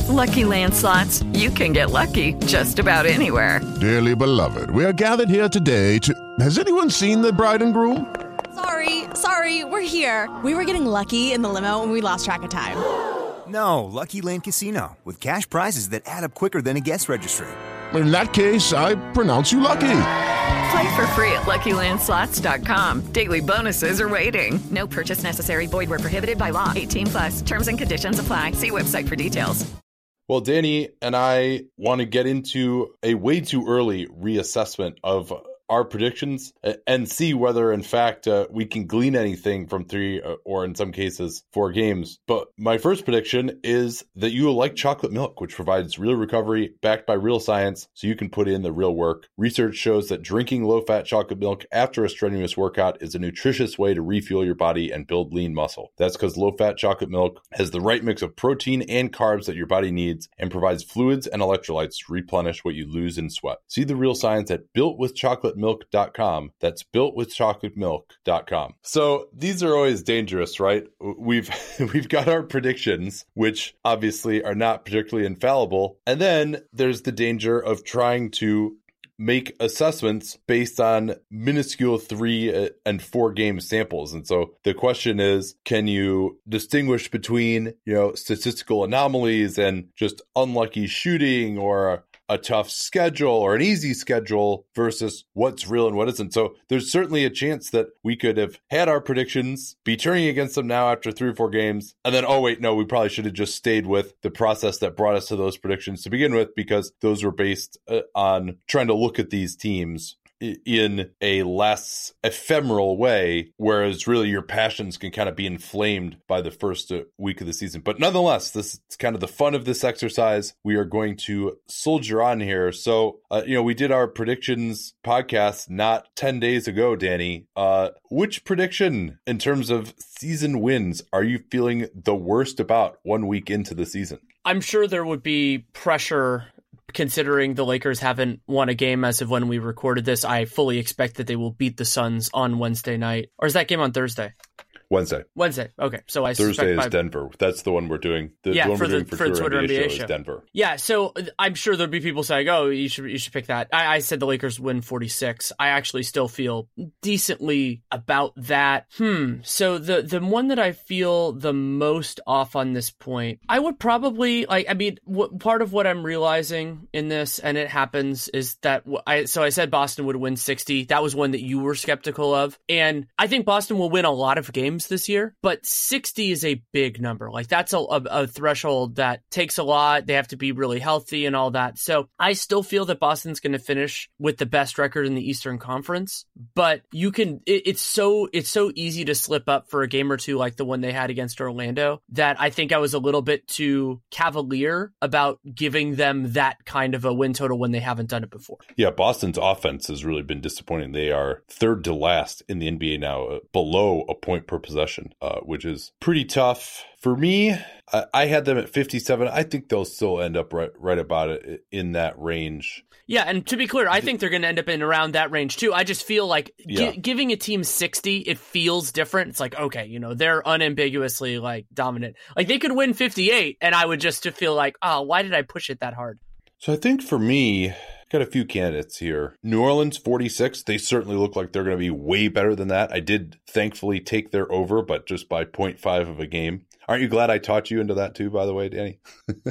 Lucky Land Slots, you can get lucky just about anywhere. Dearly beloved, we are gathered here today to... Has anyone seen the bride and groom? Sorry, we're here. We were getting lucky in the limo and we lost track of time. No, Lucky Land Casino, with cash prizes that add up quicker than a guest registry. In that case, I pronounce you lucky. Play for free at LuckyLandSlots.com. Daily bonuses are waiting. No purchase necessary. Void where prohibited by law. 18+. Terms and conditions apply. See website for details. Well, Danny and I want to get into a way too early reassessment of our predictions and see whether, in fact, we can glean anything from 3 or, in some cases, 4 games. But my first prediction is that you will like chocolate milk, which provides real recovery backed by real science, so you can put in the real work. Research shows that drinking low-fat chocolate milk after a strenuous workout is a nutritious way to refuel your body and build lean muscle. That's because low-fat chocolate milk has the right mix of protein and carbs that your body needs and provides fluids and electrolytes to replenish what you lose in sweat. See the real science at builtwithchocolatemilk.com. That's builtwithchocolatemilk.com. So these are always dangerous, right? We've got our predictions, which obviously are not particularly infallible. And then there's the danger of trying to make assessments based on minuscule 3 and 4 game samples. And so the question is, can you distinguish between, statistical anomalies and just unlucky shooting or a tough schedule or an easy schedule versus what's real and what isn't? So there's certainly a chance that we could have had our predictions, be turning against them now after 3 or 4 games, and then, oh wait, no, we probably should have just stayed with the process that brought us to those predictions to begin with, because those were based on trying to look at these teams in a less ephemeral way, whereas really your passions can kind of be inflamed by the first week of the season. But nonetheless, this is kind of the fun of this exercise. We are going to soldier on here. So, we did our predictions podcast not 10 days ago, Danny. Which prediction in terms of season wins are you feeling the worst about 1 week into the season? I'm sure there would be pressure considering the Lakers haven't won a game as of when we recorded this. I fully expect that they will beat the Suns on Wednesday night. Or is that game on Thursday? Wednesday. Okay. So I Thursday is Denver. That's the one we're doing. The one for we're doing for Twitter NBA show is Denver. Yeah. So I'm sure there'll be people saying, "Oh, you should pick that." I said the Lakers win 46. I actually still feel decently about that. So the one that I feel the most off on this point, I would probably part of what I'm realizing in this, and it happens, is that I said Boston would win 60. That was one that you were skeptical of, and I think Boston will win a lot of games this year, but 60 is a big number. Like, that's a threshold that takes a lot. They have to be really healthy and all that. So I still feel that Boston's going to finish with the best record in the Eastern Conference, but it's so easy to slip up for a game or two like the one they had against Orlando, that I think I was a little bit too cavalier about giving them that kind of a win total when they haven't done it before. Yeah, Boston's offense has really been disappointing. They are third to last in the NBA now, below a point per possession, which is pretty tough. For me, I had them at 57. I think they'll still end up right about it in that range. Yeah, and to be clear, I think they're going to end up in around that range too. I just feel like giving a team 60, it feels different. It's like, okay, they're unambiguously dominant. Like, they could win 58, and I would just feel like, oh, why did I push it that hard? So I think for me, got a few candidates here. New Orleans, 46. They certainly look like they're going to be way better than that. I did thankfully take their over, but just by 0.5 of a game. Aren't you glad I taught you into that too, by the way, Danny?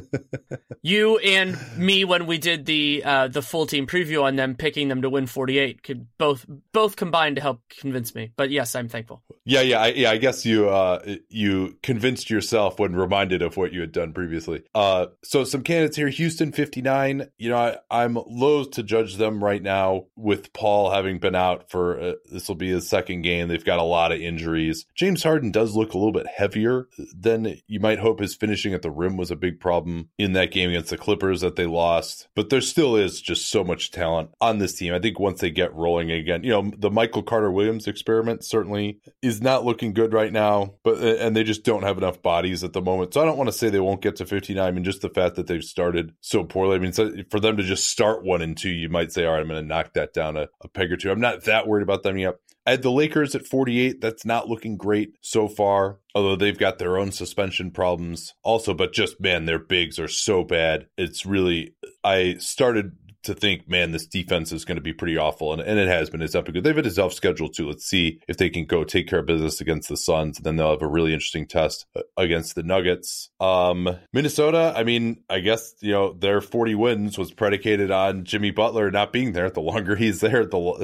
You and me, when we did the full team preview on them, picking them to win 48, could both combine to help convince me. But yes, I'm thankful. Yeah. I guess you convinced yourself when reminded of what you had done previously. So some candidates here. Houston, 59. I'm loath to judge them right now with Paul having been out for this will be his second game. They've got a lot of injuries. James Harden does look a little bit heavier than you might hope. His finishing at the rim was a big problem in that game against the Clippers that they lost. But there still is just so much talent on this team. I think once they get rolling again, the Michael Carter-Williams experiment certainly is not looking good right now, and they just don't have enough bodies at the moment. So I don't want to say they won't get to 59. I mean, just the fact that they've started so poorly. I mean, so for them to just start 1 and 2, you might say, all right, I'm going to knock that down a peg or two. I'm not that worried about them yet. I had the Lakers at 48. That's not looking great so far, although they've got their own suspension problems also. But just, man, their bigs are so bad. It's really, I started to think, man, this defense is going to be pretty awful. And it has been. It's not been good. They've had a tough schedule too. Let's see if they can go take care of business against the Suns. Then they'll have a really interesting test against the Nuggets. Minnesota, I mean, I guess, their 40 wins was predicated on Jimmy Butler not being there. The longer he's there,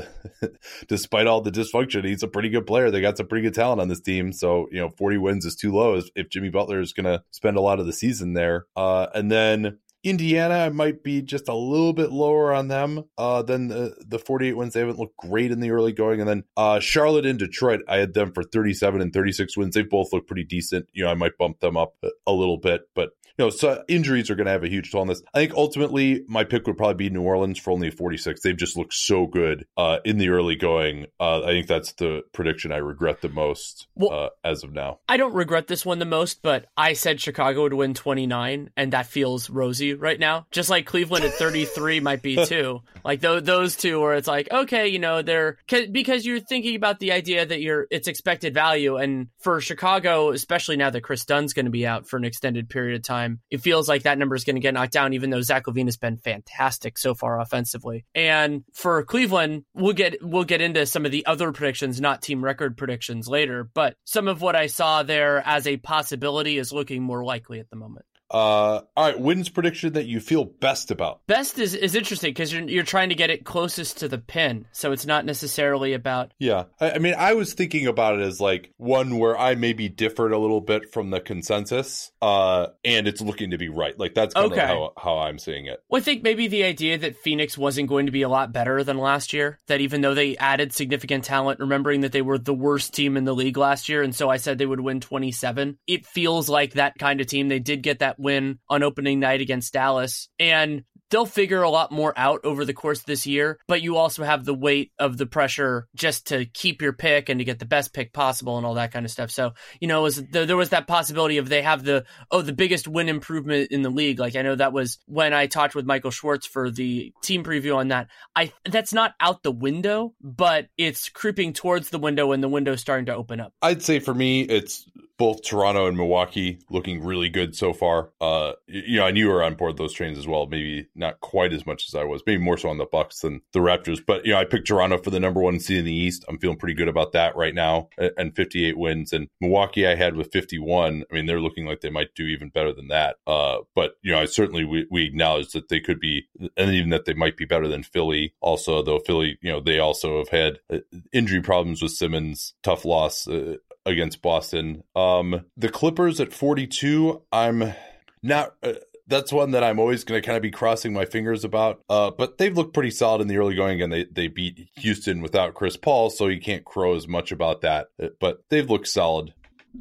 despite all the dysfunction, he's a pretty good player. They got some pretty good talent on this team. So, 40 wins is too low if Jimmy Butler is going to spend a lot of the season there. And then Indiana, I might be just a little bit lower on them than the 48 wins. They haven't looked great in the early going. And then Charlotte and Detroit, I had them for 37 and 36 wins. They both look pretty decent. I might bump them up a little bit, but so injuries are going to have a huge toll on this. I think ultimately my pick would probably be New Orleans for only 46. They've just looked so good in the early going. I think that's the prediction I regret the most as of now. I don't regret this one the most, but I said Chicago would win 29, and that feels rosy right now. Just like Cleveland at 33 might be too. Like those two where it's like, okay, they're because you're thinking about the idea that it's expected value. And for Chicago, especially now that Chris Dunn's going to be out for an extended period of time, it feels like that number is going to get knocked down, even though Zach LaVine has been fantastic so far offensively. And for Cleveland, we'll get into some of the other predictions, not team record predictions later, but some of what I saw there as a possibility is looking more likely at the moment. All right, wins prediction that you feel best about. Best is interesting because you're trying to get it closest to the pin, so it's not necessarily about. Yeah, I mean, I was thinking about it as like one where I maybe differed a little bit from the consensus, and it's looking to be right. Like that's kind of how I'm seeing it. Well, I think maybe the idea that Phoenix wasn't going to be a lot better than last year, that even though they added significant talent, remembering that they were the worst team in the league last year, and so I said they would win 27. It feels like that kind of team. They did get that win on opening night against Dallas, and they'll figure a lot more out over the course of this year, but you also have the weight of the pressure just to keep your pick and to get the best pick possible and all that kind of stuff. So, there was that possibility of they have the biggest win improvement in the league. Like I know that was when I talked with Michael Schwartz for the team preview on that. That's not out the window, but it's creeping towards the window and the window's starting to open up. I'd say for me, it's both Toronto and Milwaukee looking really good so far. And you were on board those trains as well. Maybe not quite as much as I was. Maybe more so on the Bucks than the Raptors. But I picked Toronto for the number one seed in the East. I'm feeling pretty good about that right now. And 58 wins. And Milwaukee I had with 51. I mean, they're looking like they might do even better than that. But I certainly we acknowledge that they could be, and even that they might be better than Philly. Also, though Philly, they also have had injury problems with Simmons. Tough loss against Boston. The Clippers at 42, I'm not... that's one that I'm always going to kind of be crossing my fingers about. But they've looked pretty solid in the early going, and they beat Houston without Chris Paul, so you can't crow as much about that. But they've looked solid.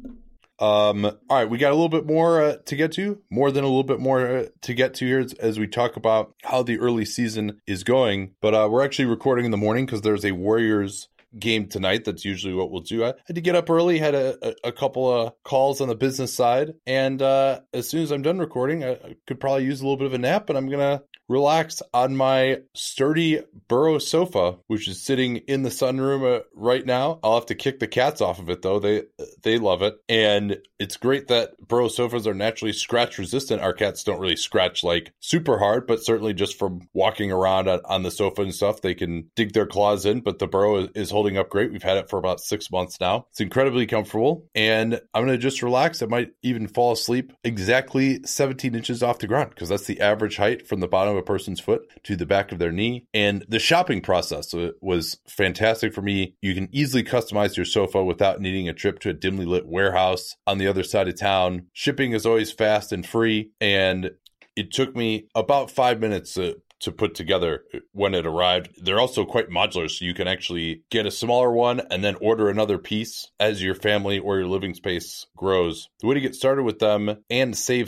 All right, we got a little bit more to get to, more than a little bit more to get to here as we talk about how the early season is going. But we're actually recording in the morning because there's a Warriors game tonight. That's usually what we'll do. I had to get up early, had a couple of calls on the business side, and as soon as I'm done recording, I could probably use a little bit of a nap, and I'm gonna relax on my sturdy Burrow sofa, which is sitting in the sunroom right now. I'll have to kick the cats off of it though. They love it, and it's great that Burrow sofas are naturally scratch resistant. Our cats don't really scratch like super hard, but certainly just from walking around on the sofa and stuff, they can dig their claws in. But the Burrow is holding up great. We've had it for about 6 months now. It's incredibly comfortable, and I'm going to just relax. I might even fall asleep exactly 17 inches off the ground, because that's the average height from the bottom of a person's foot to the back of their knee. And the shopping process was fantastic for me. You can easily customize your sofa without needing a trip to a dimly lit warehouse on the other side of town. Shipping is always fast and free, and it took me about 5 minutes to put together when it arrived. They're also quite modular, so you can actually get a smaller one and then order another piece as your family or your living space grows. The way to get started with them and save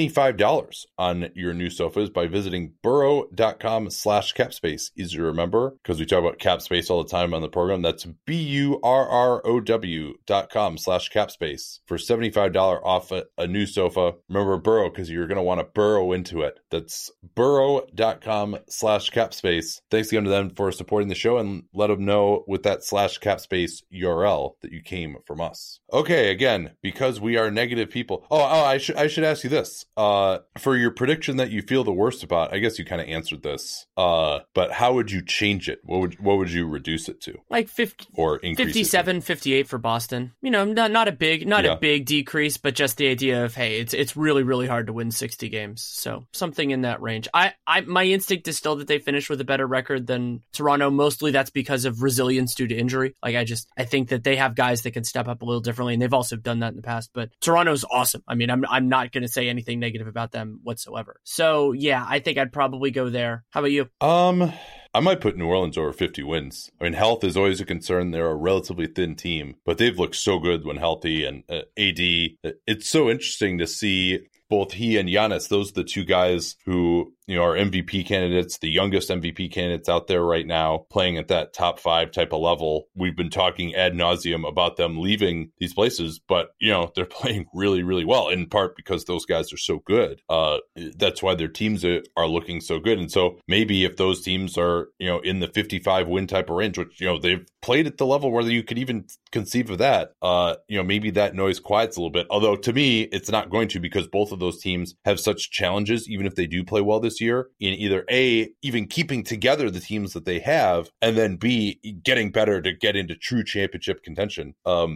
$75 on your new sofas by visiting burrow.com/capspace. Easy to remember because we talk about Capspace all the time on the program. That's BURROW.com/capspace for $75 off a new sofa. Remember Burrow, because you're going to want to burrow into it. That's burrow.com/capspace patreon.com/capspace. Thanks again to them for supporting the show, and let them know with that /capspace URL that you came from us. Okay, again, because we are negative people. I should ask you this. For your prediction that you feel the worst about, I guess you kind of answered this. But how would you change it? What would you reduce it to? Like 50 or 57, 58 for Boston. Not a big decrease, but just the idea of, hey, it's really, really hard to win 60 games. So something in that range. My instinct is still that they finish with a better record than Toronto. Mostly that's because of resilience due to injury. Like I think that they have guys that can step up a little differently, and they've also done that in the past. But Toronto's awesome. I mean, I'm not going to say anything negative about them whatsoever. So yeah, I think I'd probably go there. How about you? I might put New Orleans over 50 wins. I mean, health is always a concern. They're a relatively thin team, but they've looked so good when healthy. And AD, it's so interesting to see both he and Giannis. Those are the two guys who, are MVP candidates, the youngest MVP candidates out there right now, playing at that top 5 type of level. We've been talking ad nauseum about them leaving these places, but, they're playing really, really well, in part because those guys are so good. That's why their teams are looking so good. And so maybe if those teams are, in the 55 win type of range, which, they've played at the level where you could even conceive of that, maybe that noise quiets a little bit. Although to me, it's not going to, because both of those teams have such challenges, even if they do play well this year, in either A, even keeping together the teams that they have, and then B, getting better to get into true championship contention.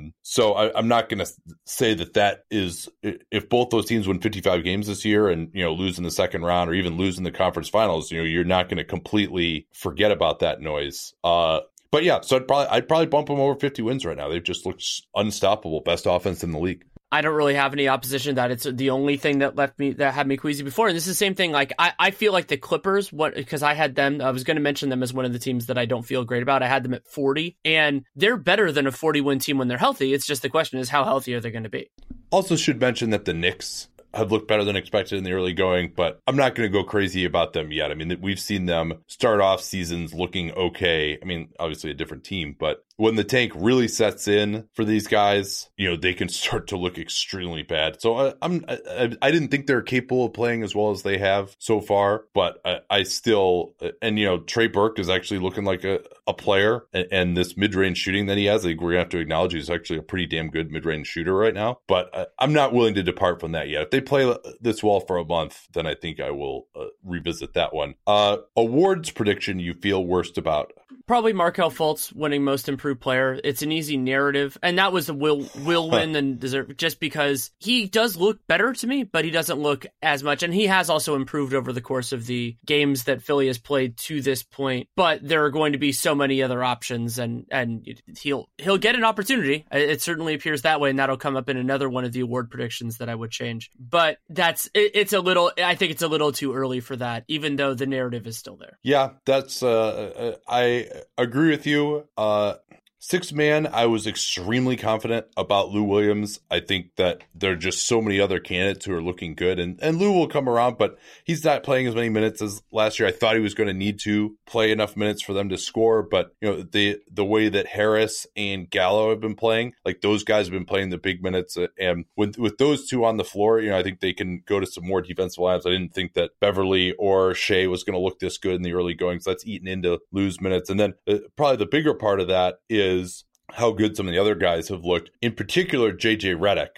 So I'm not going to say that is, if both those teams win 55 games this year and, lose in the second round or even lose in the conference finals, you're not going to completely forget about that noise. But yeah, so I'd probably bump them over 50 wins right now. They've just looked unstoppable, best offense in the league. I don't really have any opposition to that. It's the only thing that had me queasy before. And this is the same thing. Like, I feel like the Clippers, because I had them, I was going to mention them as one of the teams that I don't feel great about. I had them at 40, and they're better than a 40-win team when they're healthy. It's just the question is, how healthy are they going to be? Also should mention that the Knicks have looked better than expected in the early going, but I'm not going to go crazy about them yet. I mean, we've seen them start off seasons looking okay. I mean, obviously a different team, but when the tank really sets in for these guys, they can start to look extremely bad. So I didn't think they're capable of playing as well as they have so far, but I still, and Trey Burke is actually looking like a player, and this mid-range shooting that he has, I think we're going to have to acknowledge he's actually a pretty damn good mid-range shooter right now, but I'm not willing to depart from that yet. If they play this well for a month, then I think I will revisit that one. Awards prediction you feel worst about? Probably Markelle Fultz winning most improved player. It's an easy narrative, and that was a will win and deserve, just because he does look better to me, but he doesn't look as much, and he has also improved over the course of the games that Philly has played to this point. But there are going to be so many other options, and he'll get an opportunity. It certainly appears that way, and that'll come up in another one of the award predictions that I would change. But it's a little. I think it's a little too early for that, even though the narrative is still there. Yeah, that's. I agree with you. Sixth man, I was extremely confident about Lou Williams. I think that there are just so many other candidates who are looking good, and Lou will come around, but he's not playing as many minutes as last year. I thought he was going to need to play enough minutes for them to score, but the way that Harris and Gallo have been playing, like those guys have been playing the big minutes, and with those two on the floor, I think they can go to some more defensive lineups. I didn't think that Beverly or Shea was going to look this good in the early goings. That's eaten into Lou's minutes, and then probably the bigger part of that is how good some of the other guys have looked. In particular, JJ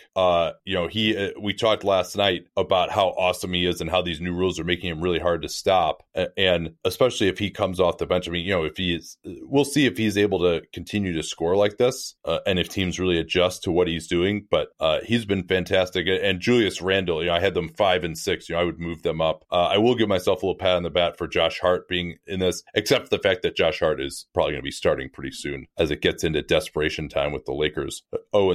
Redick. We talked last night about how awesome he is and how these new rules are making him really hard to stop. And especially if he comes off the bench. I mean, we'll see if he's able to continue to score like this, and if teams really adjust to what he's doing. But he's been fantastic. And Julius Randle, I had them 5 and 6. I would move them up. I will give myself a little pat on the back for Josh Hart being in this, except for the fact that Josh Hart is probably going to be starting pretty soon as it gets into desperation time with the Lakers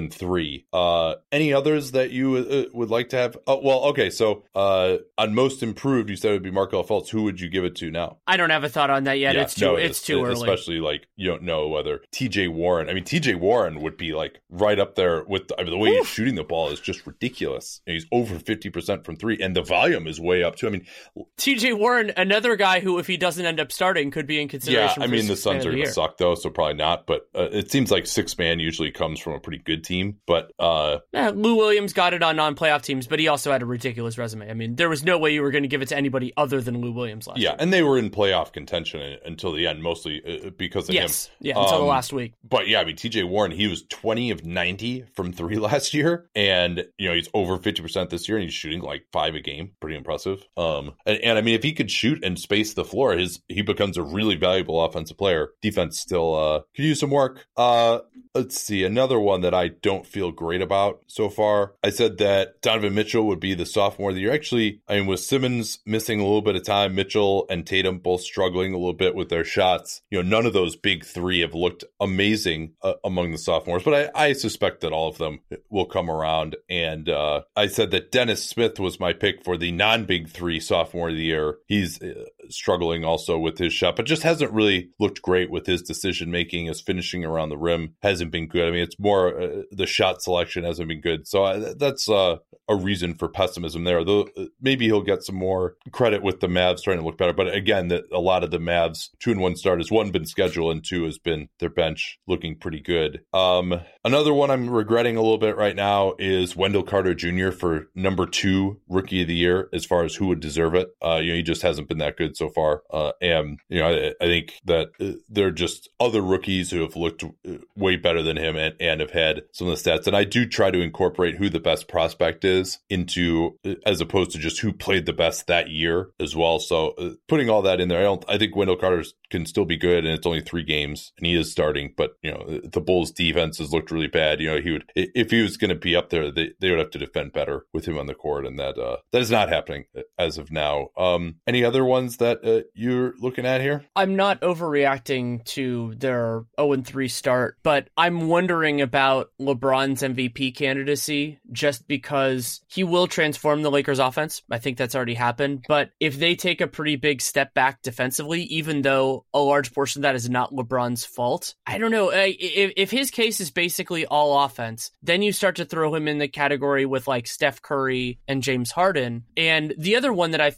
0-3. Any others that you would like to have? Oh, well, okay. So on most improved, you said it would be Markelle Fultz. Who would you give it to now? I don't have a thought on that yet. Yeah, it's too early. Especially you don't know whether TJ Warren. I mean, TJ Warren would be right up there with the way he's shooting the ball is just ridiculous. He's over 50% from three, and the volume is way up too. I mean, TJ Warren, another guy who, if he doesn't end up starting, could be in consideration. Yeah, I mean, the Suns are going to suck though, so probably not. But it seems like like 6-man usually comes from a pretty good team, but Lou Williams got it on non-playoff teams, but he also had a ridiculous resume. I mean, there was no way you were going to give it to anybody other than Lou Williams last year. And they were in playoff contention until the end, mostly because of him. Yeah, until the last week. But yeah, I mean, TJ Warren, he was 20 of 90 from 3 last year, and he's over 50% this year, and he's shooting like 5 a game. Pretty impressive. And I mean, if he could shoot and space the floor, he becomes a really valuable offensive player. Defense still could use some work. Let's see, another one that I don't feel great about so far. I said that Donovan Mitchell would be the sophomore of the year. Actually, I mean, with Simmons missing a little bit of time, Mitchell and Tatum both struggling a little bit with their shots. None of those big 3 have looked amazing among the sophomores, but I suspect that all of them will come around. And I said that Dennis Smith was my pick for the non-big 3 sophomore of the year. He's struggling also with his shot, but just hasn't really looked great with his decision making. His finishing around the rim hasn't been good. I mean, it's more the shot selection hasn't been good. So that's a reason for pessimism there. Though maybe he'll get some more credit with the Mavs trying to look better. But again, a lot of the Mavs 2-1 starters, 1 been scheduled and 2 has been their bench looking pretty good. Another one I'm regretting a little bit right now is Wendell Carter Jr. for number 2 rookie of the year as far as who would deserve it. He just hasn't been that good so far. And I think that there are just other rookies who have looked way better than him and have had some of the stats. And I do try to incorporate who the best prospect is into, as opposed to just who played the best that year as well. So putting all that in there, I think Wendell Carter can still be good, and it's only 3 games and he is starting, but the Bulls defense has looked really bad. He would, if he was going to be up there, they would have to defend better with him on the court, and that is not happening as of now. Any other ones that you're looking at here? I'm not overreacting to their 0-3 start, but I'm wondering about LeBron's MVP candidacy just because he will transform the Lakers offense. I think that's already happened, but if they take a pretty big step back defensively, even though a large portion of that is not LeBron's fault, I don't know. If his case is basically all offense, then you start to throw him in the category with like Steph Curry and James Harden. And the other one that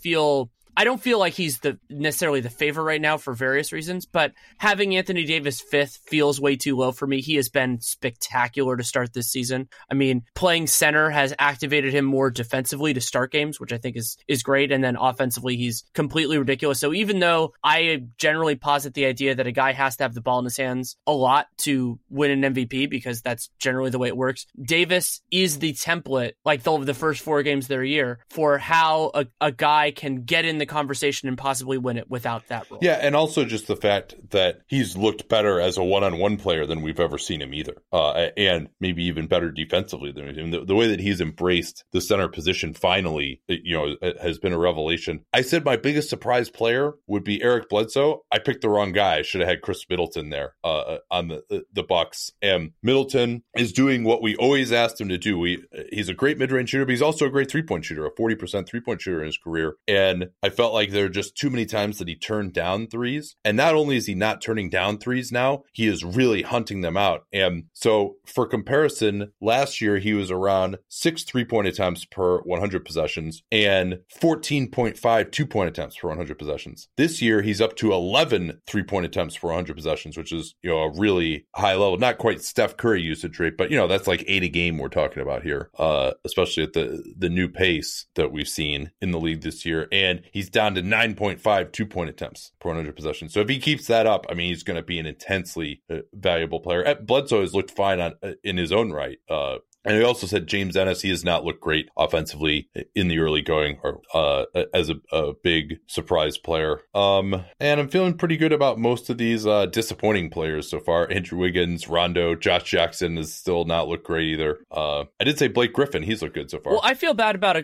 I don't feel like he's necessarily the favorite right now for various reasons, but having Anthony Davis 5th feels way too low for me. He has been spectacular to start this season. I mean, playing center has activated him more defensively to start games, which I think is great. And then offensively, he's completely ridiculous. So even though I generally posit the idea that a guy has to have the ball in his hands a lot to win an MVP, because that's generally the way it works, Davis is the template, like the first 4 games of their year, for how a guy can get in the conversation and possibly win it without that role. Yeah, and also just the fact that he's looked better as a one-on-one player than we've ever seen him either, and maybe even better defensively than him. The way that he's embraced the center position finally, it has been a revelation. I said my biggest surprise player would be Eric Bledsoe. I picked the wrong guy. I should have had Chris Middleton there on the Bucks. And Middleton is doing what we always asked him to do. He's a great mid-range shooter, but he's also a great three-point shooter, a 40% three-point shooter in his career. And I felt like there are just too many times that he turned down threes. And not only is he not turning down threes now, he is really hunting them out. And so for comparison, last year he was around 6 3-point attempts per 100 possessions and 14.5 2-point attempts per 100 possessions. This year he's up to 11 3-point attempts per 100 possessions, which is a really high level. Not quite Steph Curry usage rate, but that's like 8 a game we're talking about here, especially at the new pace that we've seen in the league this year. And he's down to 9.5 2-point attempts per 100 possessions. So if he keeps that up, I mean, he's going to be an intensely valuable player. Bledsoe has looked fine in his own right. And he also said James Ennis, he has not looked great offensively in the early going or as a big surprise player. And I'm feeling pretty good about most of these disappointing players so far. Andrew Wiggins, Rondo, Josh Jackson has still not looked great either. I did say Blake Griffin, he's looked good so far. Well, I feel bad about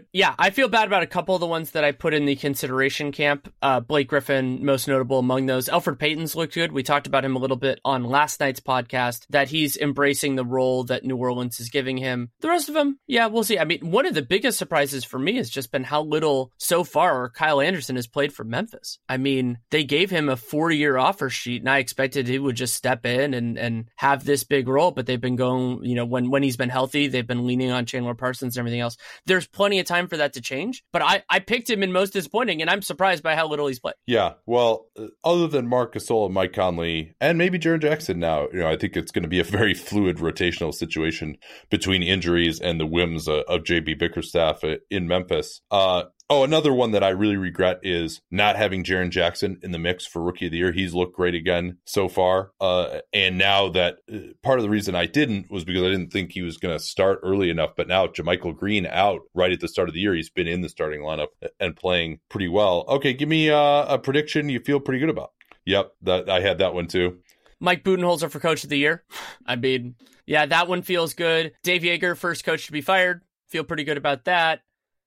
a couple of the ones that I put in the consideration camp. Blake Griffin, most notable among those. Elfrid Payton's looked good. We talked about him a little bit on last night's podcast, that he's embracing the role that New Orleans is giving him. him. The rest of them, yeah, we'll see. I mean, one of the biggest surprises for me has just been how little so far Kyle Anderson has played for Memphis. I mean, they gave him a 4-year offer sheet, and I expected he would just step in and have this big role, but they've been going, when he's been healthy, they've been leaning on Chandler Parsons and everything else. There's plenty of time for that to change, but I picked him in most disappointing, and I'm surprised by how little he's played. Yeah, well, other than Marc Gasol and Mike Conley, and maybe Jaren Jackson now, I think it's going to be a very fluid rotational situation between injuries and the whims of JB Bickerstaff in Memphis. Another one that I really regret is not having Jaren Jackson in the mix for Rookie of the Year. He's looked great again so far. And now that part of the reason I didn't was because I didn't think he was going to start early enough. But now JaMychal Green out right at the start of the year. He's been in the starting lineup and playing pretty well. Okay, give me a prediction you feel pretty good about. Yep, I had that one too. Mike Budenholzer for Coach of the Year. I mean, yeah, that one feels good. Dave Yeager, first coach to be fired. Feel pretty good about that.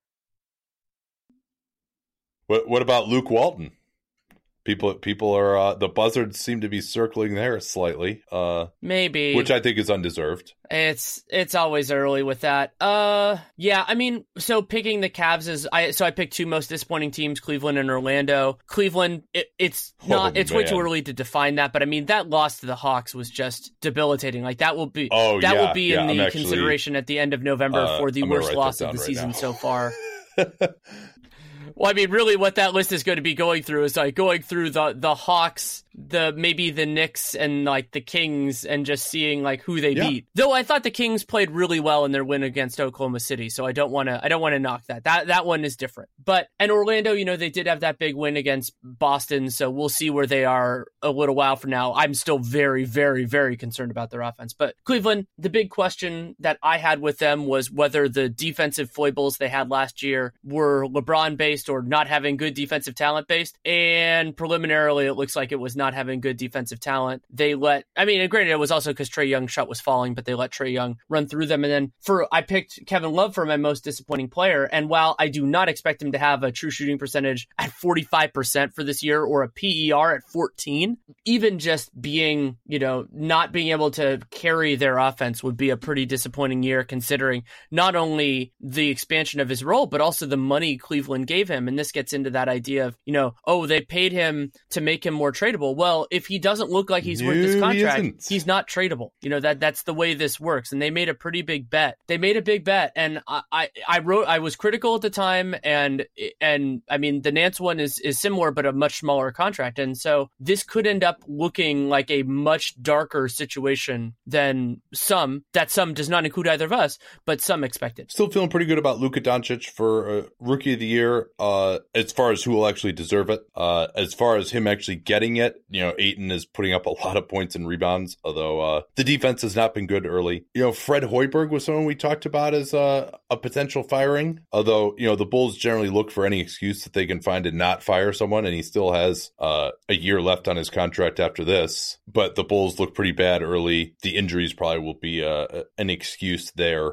What about Luke Walton? People are the buzzards seem to be circling there slightly. Maybe, which I think is undeserved. It's always early with that. Yeah, I mean, so picking the Cavs I picked two most disappointing teams, Cleveland and Orlando. Cleveland, it's way too early to define that, but I mean that loss to the Hawks was just debilitating. Like that will be in the consideration at the end of November for the worst loss of the season so far. Well, I mean, really what that list is going to be going through is like going through the Hawks, maybe the Knicks and like the Kings and just seeing like who they beat. Though I thought the Kings played really well in their win against Oklahoma City, so I don't want to knock that. That one is different. And Orlando, they did have that big win against Boston, so we'll see where they are a little while from now. I'm still very, very, very concerned about their offense. But Cleveland, the big question that I had with them was whether the defensive foibles they had last year were LeBron based or not having good defensive talent based. And preliminarily, it looks like it was not having good defensive talent. Granted, it was also because Trae Young's shot was falling, but they let Trae Young run through them. And then I picked Kevin Love for my most disappointing player. And while I do not expect him to have a true shooting percentage at 45% for this year or a PER at 14, even just being, not being able to carry their offense would be a pretty disappointing year, considering not only the expansion of his role, but also the money Cleveland gave him. And this gets into that idea of, they paid him to make him more tradable. Well, if he doesn't look like he's worth this contract, he's not tradable. That's the way this works. And they made a pretty big bet. And I was critical at the time. And I mean, the Nance one is similar, but a much smaller contract. And so this could end up looking like a much darker situation than some does not include either of us, but some expected. Still feeling pretty good about Luka Doncic for Rookie of the Year. As far as who will actually deserve it, as far as him actually getting it, Ayton is putting up a lot of points and rebounds, although the defense has not been good early. Fred Hoiberg was someone we talked about as a potential firing, although, the Bulls generally look for any excuse that they can find to not fire someone, and he still has a year left on his contract after this. But the Bulls look pretty bad early. The injuries probably will be an excuse there.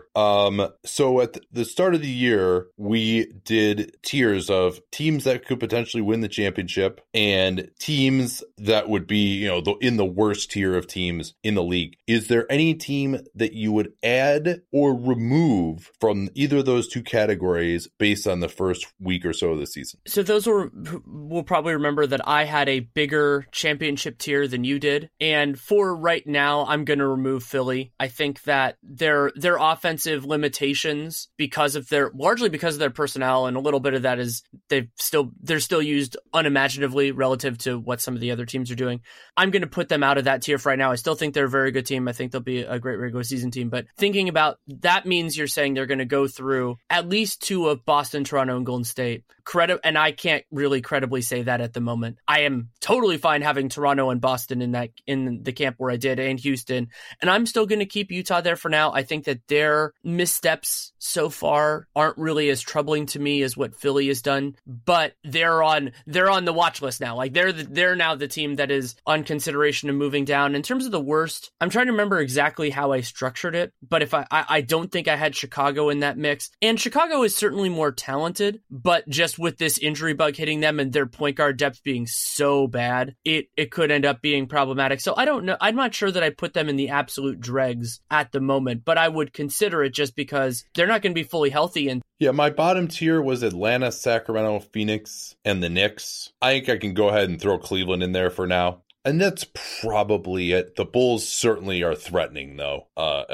So at the start of the year, we did tiers of teams that could potentially win the championship and teams that would be, in the worst tier of teams in the league. Is there any team that you would add or remove from either of those two categories based on the first week or so of the season? So we'll probably remember that I had a bigger championship tier than you did. And for right now, I'm going to remove Philly. I think that their offensive limitations largely because of their personnel, and a little bit of that is they're still used unimaginatively relative to what some of the other teams are doing. I'm going to put them out of that tier for right now. I still think they're a very good team. I think they'll be a great regular season team. But thinking about that means you're saying they're going to go through at least two of Boston, Toronto, and Golden State. And I can't really credibly say that at the moment. I am totally fine having Toronto and Boston in the camp where I did, and Houston. And I'm still going to keep Utah there for now. I think that their missteps so far aren't really as troubling to me as what Philly has done, but they're on the watch list now. Like they're now the team that is on consideration of moving down. In terms of the worst, I'm trying to remember exactly how I structured it, but if I don't think I had Chicago in that mix. And Chicago is certainly more talented, but just just with this injury bug hitting them and their point guard depth being so bad, it could end up being problematic. So I don't know. I'm not sure that I put them in the absolute dregs at the moment, but I would consider it just because they're not going to be fully healthy. And yeah, my bottom tier was Atlanta, Sacramento, Phoenix, and the Knicks. I think I can go ahead and throw Cleveland in there for now. And that's probably it. The Bulls certainly are threatening, though.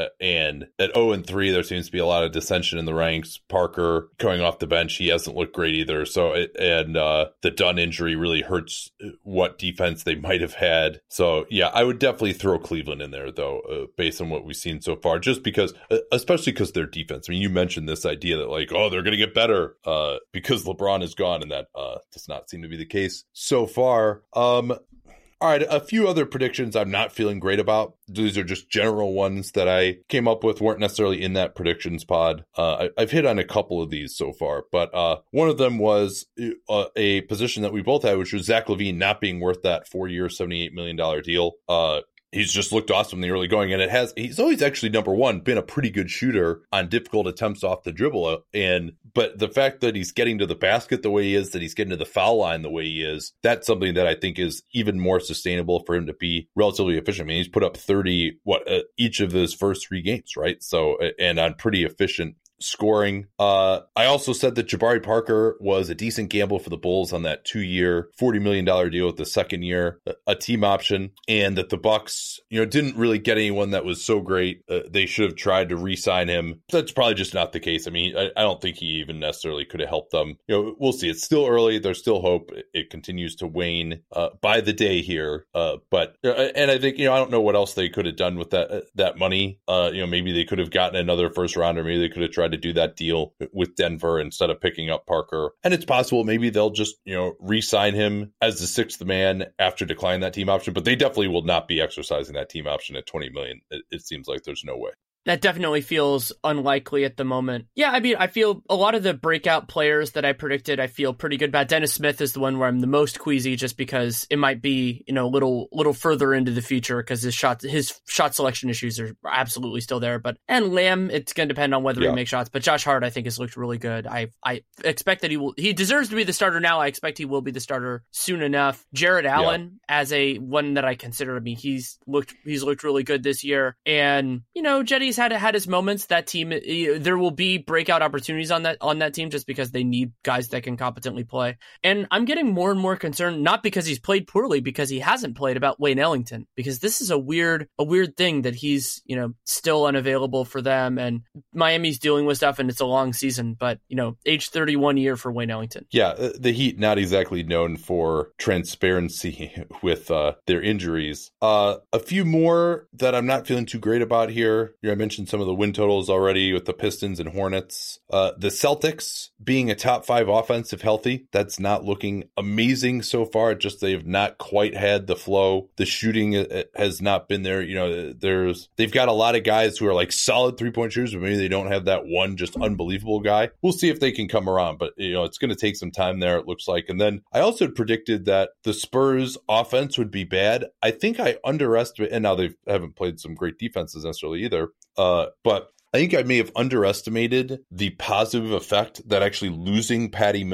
And at 0-3, there seems to be a lot of dissension in the ranks. Parker going off the bench, he hasn't looked great either. So, the Dunn injury really hurts what defense they might have had. So, yeah, I would definitely throw Cleveland in there, though, based on what we've seen so far. Just because, especially because their defense. I mean, you mentioned this idea that like, oh, they're going to get better because LeBron is gone, and that does not seem to be the case so far. All right, a few other predictions I'm not feeling great about. These are just general ones that I came up with, weren't necessarily in that predictions pod. I've hit on a couple of these so far, but one of them was a position that we both had, which was Zach LaVine not being worth that 4-year, $78 million deal. He's just looked awesome in the early going, and he's always actually, number one, been a pretty good shooter on difficult attempts off the dribble. But the fact that he's getting to the basket the way he is, that he's getting to the foul line the way he is, that's something that I think is even more sustainable for him to be relatively efficient. I mean, he's put up 30 each of his first 3 games, right? So, and on pretty efficient scoring. I also said that Jabari Parker was a decent gamble for the Bulls on that 2-year, $40 million deal with the second year, a team option, and that the Bucks, didn't really get anyone that was so great. They should have tried to re-sign him. That's probably just not the case. I mean, I don't think he even necessarily could have helped them. We'll see. It's still early. There's still hope. It continues to wane by the day here. But I think, I don't know what else they could have done with that money. Maybe they could have gotten another first rounder. Maybe they could have tried to do that deal with Denver instead of picking up Parker. And it's possible maybe they'll just, re-sign him as the 6th man after declining that team option, but they definitely will not be exercising that team option at $20 million. It seems like there's no way. That definitely feels unlikely at the moment. Yeah, I mean, I feel a lot of the breakout players that I predicted, I feel pretty good about. Dennis Smith is the one where I'm the most queasy, just because it might be, a little further into the future, because his shot selection issues are absolutely still there. And Lamb, it's going to depend on whether he makes shots. But Josh Hart, I think, has looked really good. I expect that he deserves to be the starter now. I expect he will be the starter soon enough. Jared Allen as a one that I consider. I mean, he's looked really good this year, and Jetty's had his moments. That team, there will be breakout opportunities on that team, just because they need guys that can competently play. And I'm getting more and more concerned, not because he's played poorly, because he hasn't played, about Wayne Ellington, because this is a weird thing that he's still unavailable for them, and Miami's dealing with stuff, and it's a long season. But age 31 year for Wayne Ellington. Yeah, the Heat not exactly known for transparency with their injuries. A few more that I'm not feeling too great about here. I mentioned some of the win totals already with the Pistons and Hornets. The Celtics being a top 5 offense if healthy, that's not looking amazing so far. Just they've not quite had the flow. The shooting has not been there. They've got a lot of guys who are like solid 3-point shooters, but maybe they don't have that one just unbelievable guy. We'll see if they can come around, but it's going to take some time there, it looks like. And then I also predicted that the Spurs offense would be bad. I think I underestimated, and now they haven't played some great defenses necessarily either. But I think I may have underestimated the positive effect that actually losing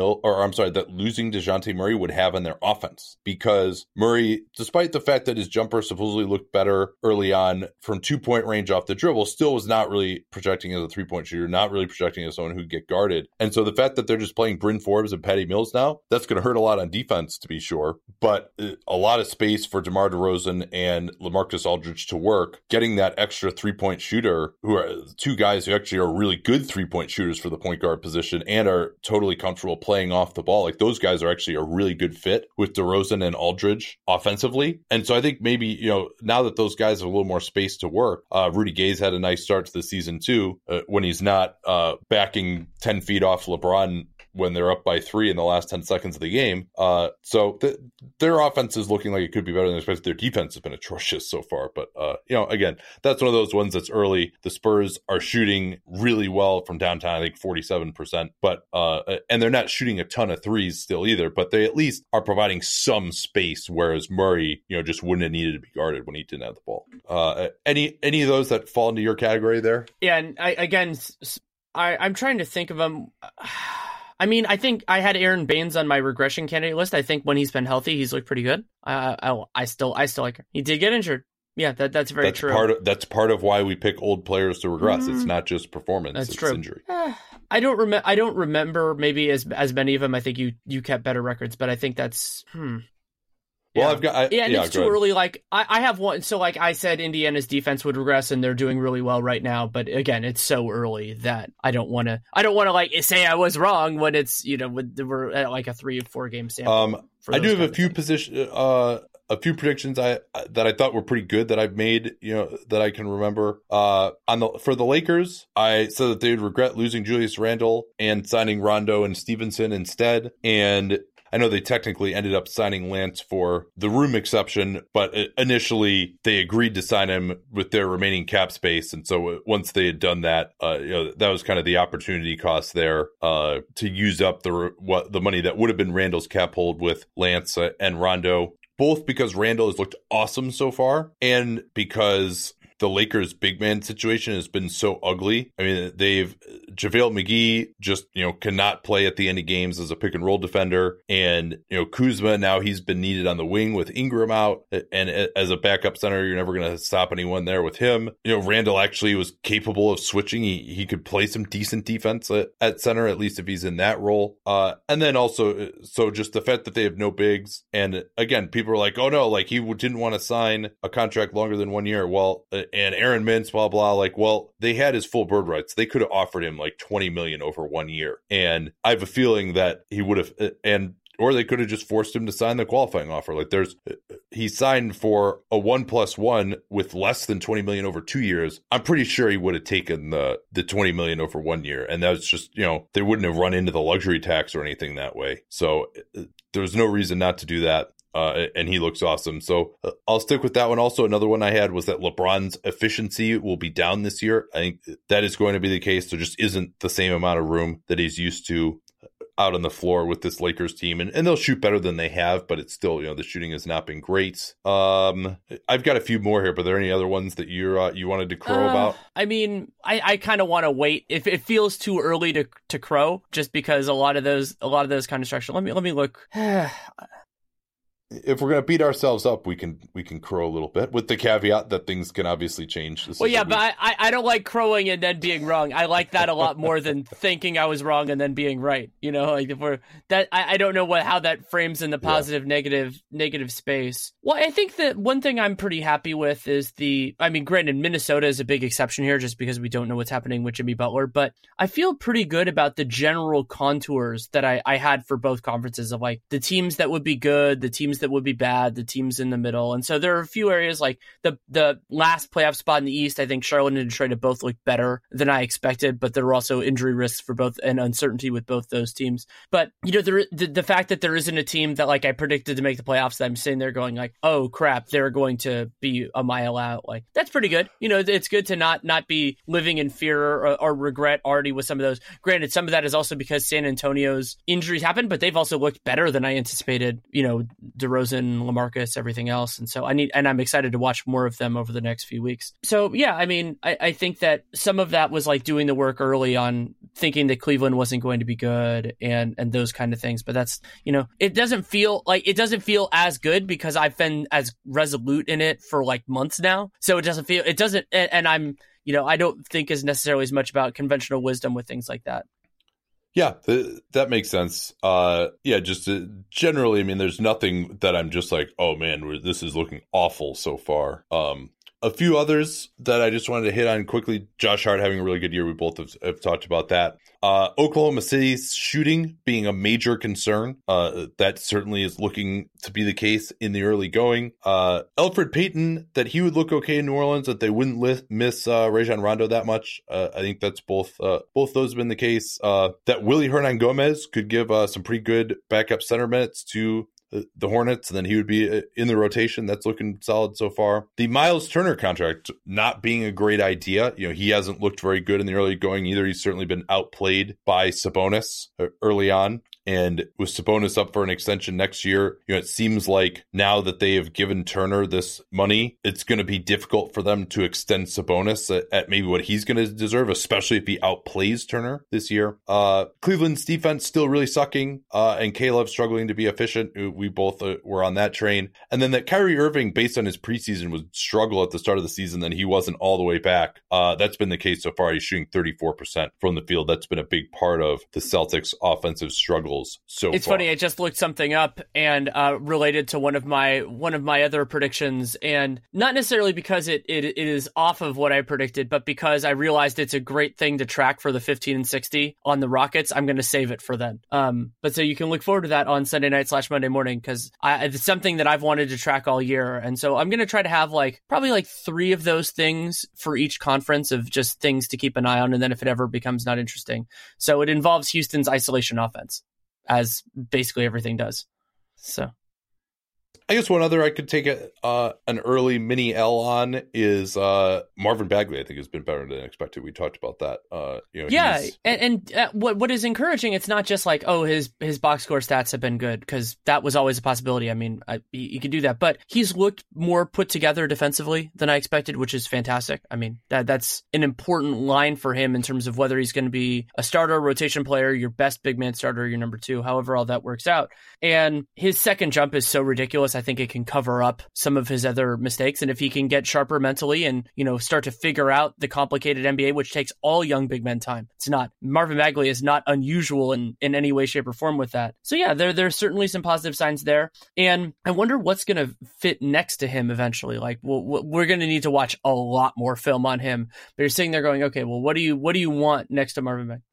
that losing DeJounte Murray would have on their offense. Because Murray, despite the fact that his jumper supposedly looked better early on from 2-point range off the dribble, still was not really projecting as a 3-point shooter, not really projecting as someone who'd get guarded. And so the fact that they're just playing Bryn Forbes and Patty Mills now, that's going to hurt a lot on defense, to be sure. But a lot of space for DeMar DeRozan and LaMarcus Aldridge to work, getting that extra 3-point shooter, who are 2 guys who actually are really good 3-point shooters for the point guard position and are totally comfortable playing off the ball. Like, those guys are actually a really good fit with DeRozan and Aldridge offensively. And so I think maybe, now that those guys have a little more space to work, Rudy Gay's had a nice start to the season too, when he's not backing 10 feet off LeBron when they're up by 3 in the last 10 seconds of the game. So their offense is looking like it could be better than expected. Their defense has been atrocious so far. But, again, that's one of those ones that's early. The Spurs are shooting really well from downtown, I think 47%. But and they're not shooting a ton of threes still either, but they at least are providing some space, whereas Murray, just wouldn't have needed to be guarded when he didn't have the ball. Any of those that fall into your category there? Yeah, and I'm trying to think of them. I mean, I think I had Aaron Baines on my regression candidate list. I think when he's been healthy, he's looked pretty good. I still like him. He did get injured. Yeah, that's very true. That's part of why we pick old players to regress. It's not just performance; it's true. Injury. I don't remember maybe as many of them. I think you kept better records, but I think that's. Well, I've got. It's too early. Like I have one. So like I said, Indiana's defense would regress, and they're doing really well right now. But again, it's so early that I don't want to like say I was wrong when it's we're at like a 3 or 4 game sample. I do have a few predictions that I thought were pretty good that I've made, that I can remember. For the Lakers, I said that they would regret losing Julius Randle and signing Rondo and Stevenson instead. And I know they technically ended up signing Lance for the room exception, but initially they agreed to sign him with their remaining cap space. And so once they had done that, that was kind of the opportunity cost there to use up the money that would have been Randle's cap hold with Lance and Rondo. Both because Randle has looked awesome so far and because the Lakers' big man situation has been so ugly. I mean, JaVale McGee just, cannot play at the end of games as a pick and roll defender. And, Kuzma, now he's been needed on the wing with Ingram out. And as a backup center, you're never going to stop anyone there with him. Randle actually was capable of switching. He could play some decent defense at center, at least if he's in that role. And then also, so just the fact that they have no bigs. And again, people are like, oh no, like he didn't want to sign a contract longer than 1 year. Well, and Aaron Mintz, blah, blah, they had his full bird rights. They could have offered him like $20 million over 1 year. And I have a feeling that he would have, or they could have just forced him to sign the qualifying offer. Like he signed for a 1+1 with less than $20 million over 2 years. I'm pretty sure he would have taken the $20 million over 1 year. And that was just, they wouldn't have run into the luxury tax or anything that way. So there was no reason not to do that. And he looks awesome. So I'll stick with that one. Also, another one I had was that LeBron's efficiency will be down this year. I think that is going to be the case. There just isn't the same amount of room that he's used to out on the floor with this Lakers team. And they'll shoot better than they have, but it's still, the shooting has not been great. I've got a few more here, but are there any other ones that you wanted to crow about? I mean, I kind of want to wait. If it feels too early to crow, just because a lot of those kind of structure. Let me look. If we're going to beat ourselves up, we can crow a little bit with the caveat that things can obviously change. But I don't like crowing and then being wrong. I like that a lot more than thinking I was wrong and then being right. Like if we're that, I don't know how that frames in the positive, negative space. Well, I think that one thing I'm pretty happy with is granted, Minnesota is a big exception here just because we don't know what's happening with Jimmy Butler, but I feel pretty good about the general contours that I had for both conferences of like the teams that would be good, the teams that would be bad, the teams in the middle. And so there are a few areas like the last playoff spot in the East. I think Charlotte and Detroit have both looked better than I expected, but there are also injury risks for both and uncertainty with both those teams. But the fact that there isn't a team that like I predicted to make the playoffs, that I'm sitting there going like, oh crap, they're going to be a mile out. Like that's pretty good. It's good to not be living in fear or regret already with some of those. Granted, some of that is also because San Antonio's injuries happened, but they've also looked better than I anticipated. DeRozan, LaMarcus, everything else. And so I'm excited to watch more of them over the next few weeks. So yeah, I think that some of that was like doing the work early on thinking that Cleveland wasn't going to be good and those kind of things. But that's, it doesn't feel as good because I've been as resolute in it for like months now. So and I'm, I don't think is necessarily as much about conventional wisdom with things like that. Yeah, that makes sense. Just generally, there's nothing that I'm just like, oh man, this is looking awful so far. A few others that I just wanted to hit on quickly. Josh Hart having a really good year. We both have talked about that. Oklahoma City's shooting being a major concern. That certainly is looking to be the case in the early going. Elfrid Payton, that he would look okay in New Orleans, that they wouldn't miss Rajon Rondo that much. I think that's both those have been the case. That Willy Hernangomez could give some pretty good backup center minutes to the Hornets, and then he would be in the rotation. That's looking solid so far. The Miles Turner contract not being a great idea. He hasn't looked very good in the early going either. He's certainly been outplayed by Sabonis early on. And with Sabonis up for an extension next year, it seems like now that they have given Turner this money, it's going to be difficult for them to extend Sabonis at maybe what he's going to deserve, especially if he outplays Turner this year. Cleveland's defense still really sucking, and Caleb struggling to be efficient. We both were on that train. And then that Kyrie Irving, based on his preseason, would struggle at the start of the season, then he wasn't all the way back. That's been the case so far. He's shooting 34% from the field. That's been a big part of the Celtics' offensive struggles so far. It's funny. I just looked something up and related to one of my other predictions, and not necessarily because it is off of what I predicted, but because I realized it's a great thing to track for the 15 and 60 on the Rockets. I'm going to save it for then. But so you can look forward to that on Sunday night / Monday morning, because it's something that I've wanted to track all year. And so I'm going to try to have probably 3 of those things for each conference, of just things to keep an eye on. And then if it ever becomes not interesting. So it involves Houston's isolation offense, as basically everything does. So I guess one other I could take an early mini L on is Marvin Bagley. I think has been better than expected. We talked about that. What is encouraging? It's not just his box score stats have been good, because that was always a possibility. I mean, you could do that, but he's looked more put together defensively than I expected, which is fantastic. I mean, that's an important line for him in terms of whether he's going to be a starter, rotation player, your best big man starter, your number 2, however all that works out. And his second jump is so ridiculous. I think it can cover up some of his other mistakes. And if he can get sharper mentally and, start to figure out the complicated NBA, which takes all young big men time. It's not, Marvin Bagley is not unusual in any way, shape, or form with that. So yeah, there's certainly some positive signs there. And I wonder what's going to fit next to him eventually. We're going to need to watch a lot more film on him. But you're sitting there going, okay, well, what do you want next to Marvin Bagley?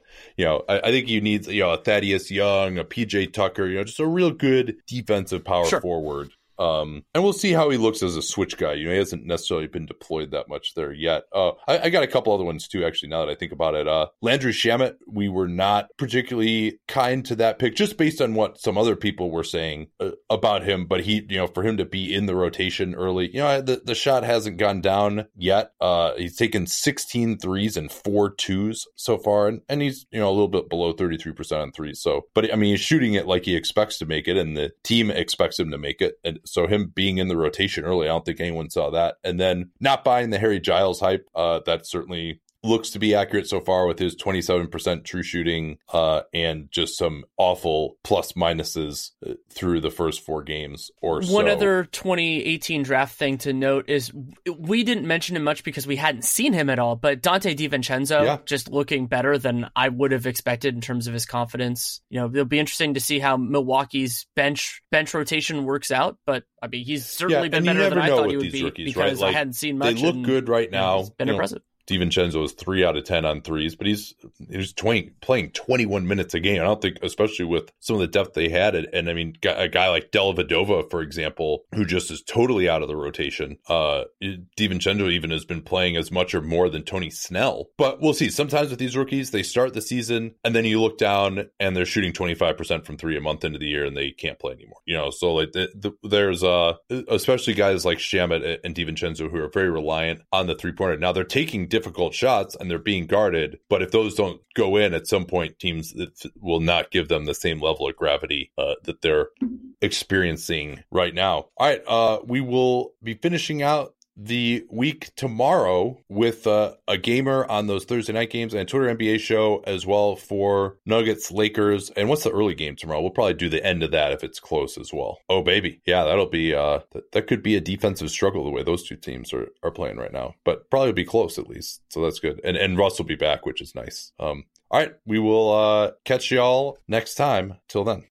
I think you need, a Thaddeus Young, a PJ Tucker, just a real good defensive power forward. And we'll see how he looks as a switch guy. He hasn't necessarily been deployed that much there yet. I got a couple other ones too, actually, now that I think about it. Landry Shamet, we were not particularly kind to that pick, just based on what some other people were saying about him. But he, for him to be in the rotation early, the shot hasn't gone down yet. He's taken 16 threes and 4 twos so far, and he's, a little bit below 33% on threes. So, but I mean, he's shooting it like he expects to make it, and the team expects him to make it. And so him being in the rotation early, I don't think anyone saw that. And then not buying the Harry Giles hype, that certainly looks to be accurate so far with his 27% true shooting and just some awful plus minuses through the first 4 games or so. One other 2018 draft thing to note is we didn't mention him much because we hadn't seen him at all, but Dante DiVincenzo just looking better than I would have expected in terms of his confidence. It'll be interesting to see how Milwaukee's bench rotation works out, but I mean, he's certainly been better than I thought he would be rookies, because I hadn't seen much. They look good right now. It's been impressive. DiVincenzo is 3 out of 10 on threes, but he's playing 21 minutes a game. I don't think, especially with some of the depth they had, and I mean, a guy like Dellavedova, for example, who just is totally out of the rotation. DiVincenzo even has been playing as much or more than Tony Snell. But we'll see. Sometimes with these rookies, they start the season, and then you look down, and they're shooting 25% from 3 a month into the year, and they can't play anymore. So there's especially guys like Shamet and DiVincenzo who are very reliant on the three-pointer. Now they're taking difficult shots and they're being guarded, but if those don't go in at some point, teams will not give them the same level of gravity that they're experiencing right now. All right, we will be finishing out the week tomorrow with a gamer on those Thursday night games and a Twitter NBA show as well for Nuggets, Lakers. And what's the early game tomorrow? We'll probably do the end of that if it's close as well. Oh, baby. Yeah, that'll be, that could be a defensive struggle the way those two teams are playing right now, but probably be close at least. So that's good. And Russ will be back, which is nice. All right, we will catch y'all next time. Till then.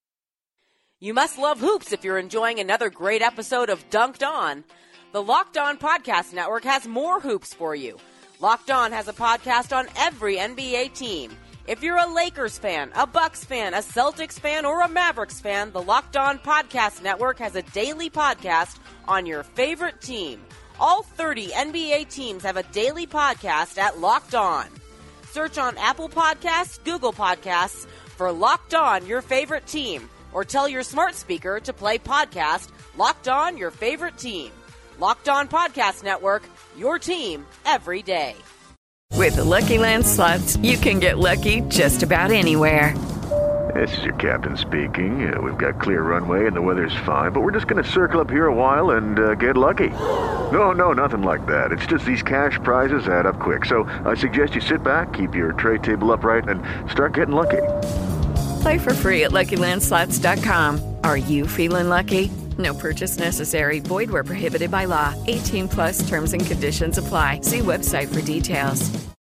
You must love hoops if you're enjoying another great episode of Dunked On. The Locked On Podcast Network has more hoops for you. Locked On has a podcast on every NBA team. If you're a Lakers fan, a Bucks fan, a Celtics fan, or a Mavericks fan, the Locked On Podcast Network has a daily podcast on your favorite team. All 30 NBA teams have a daily podcast at Locked On. Search on Apple Podcasts, Google Podcasts for Locked On Your Favorite Team, or tell your smart speaker to play podcast Locked On Your Favorite Team. Locked On Podcast Network, your team every day. With the Lucky Land Slots, you can get lucky just about anywhere. This is your captain speaking. We've got clear runway and the weather's fine, but we're just going to circle up here a while and get lucky. No, nothing like that. It's just these cash prizes add up quick. So I suggest you sit back, keep your tray table upright, and start getting lucky. Play for free at LuckyLandSlots.com. Are you feeling lucky? No purchase necessary. Void where prohibited by law. 18+ terms and conditions apply. See website for details.